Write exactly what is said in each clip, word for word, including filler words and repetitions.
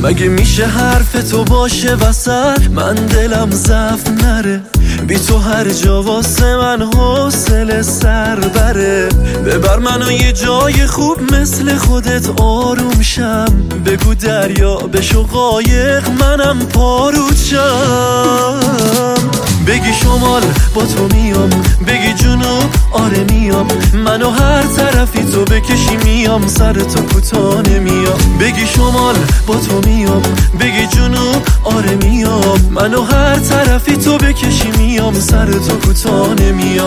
مگه میشه حرف تو باشه وسط من دلم ضعف نره؟ بی تو هر جا واسه من حوصله سر بره. ببر منو یه جای خوب مثل خودت آروم شم. بگو دریا بشو قایق منم پارود شم. بگی شمال با تو میام، بگی جنوب آره میام. منو هر طرفی تو بکشی میام، سر تو کوتاه نمیام. بگی شمال با تو میام، بگی جنوب آره میام. منو هر طرفی تو بکشی میام، سر تو کوتاه نمیام.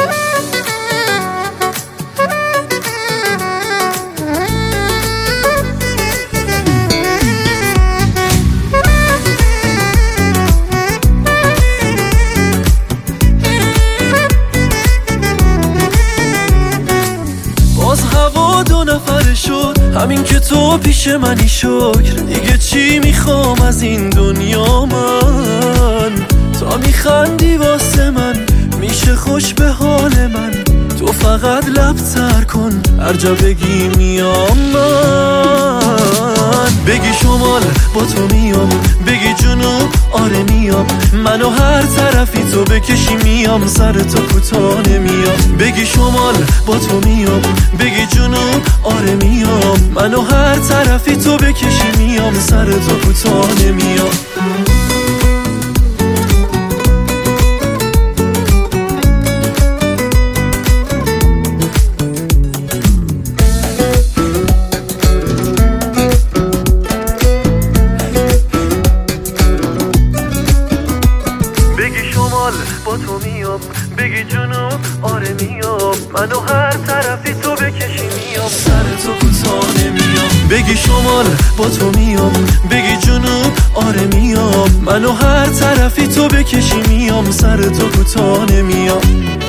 دو نفر شد همین که تو پیش منی شکر. دیگه چی میخوام از این دنیا من؟ تا میخندی واسه من میشه خوش به حال من. تو فقط لب تر کن هر جا بگی میام من. بگی شمال با تو میام، بگی جنوب آره میام. منو هر طرفی تو بکشی میام، سر تو کوتاه نمیام. بگی شمال با تو میام، بگی جنوب آره میام. منو هر طرفی تو بکشی میام، سر تو کوتاه نمیام. با تو میام، بگی جنوب آره میام. منو هر طرفی تو بکشی میام، سر تو کوتاه نمیام. بگی شمال با تو میام، بگی جنوب آره میام. منو هر طرفی تو بکشی میام، سر تو کوتاه نمیام.